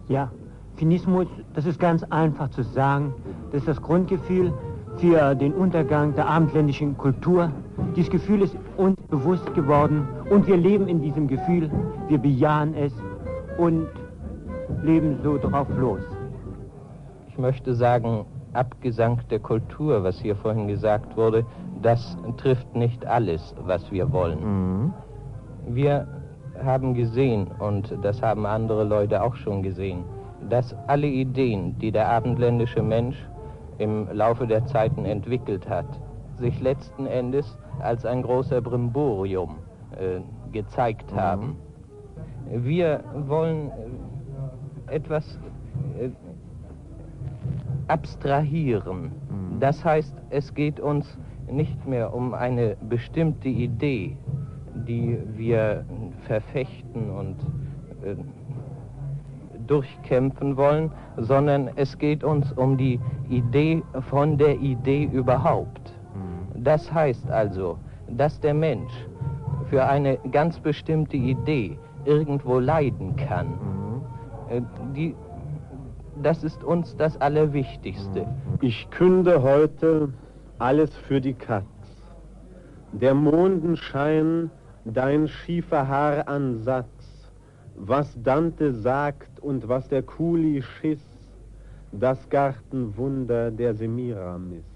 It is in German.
Ja, Finismus, das ist ganz einfach zu sagen. Das ist das Grundgefühl für den Untergang der abendländischen Kultur. Dieses Gefühl ist uns bewusst geworden und wir leben in diesem Gefühl, wir bejahen es und leben so drauf los. Ich möchte sagen, Abgesang der Kultur, was hier vorhin gesagt wurde, das trifft nicht alles, was wir wollen. Wir haben gesehen, und das haben andere Leute auch schon gesehen, dass alle Ideen, die der abendländische Mensch im Laufe der Zeiten entwickelt hat, sich letzten Endes als ein großer Brimborium gezeigt haben. Wir wollen etwas abstrahieren. Das heißt, es geht uns nicht mehr um eine bestimmte Idee, die wir verfechten und durchkämpfen wollen, sondern es geht uns um die Idee von der Idee überhaupt. Das heißt also, dass der Mensch für eine ganz bestimmte Idee irgendwo leiden kann. Das ist uns das Allerwichtigste. Ich künde heute alles für die Katz. Der Mondenschein, dein schiefer Haaransatz, was Dante sagt und was der Kuli schiss, das Gartenwunder der Semiramis.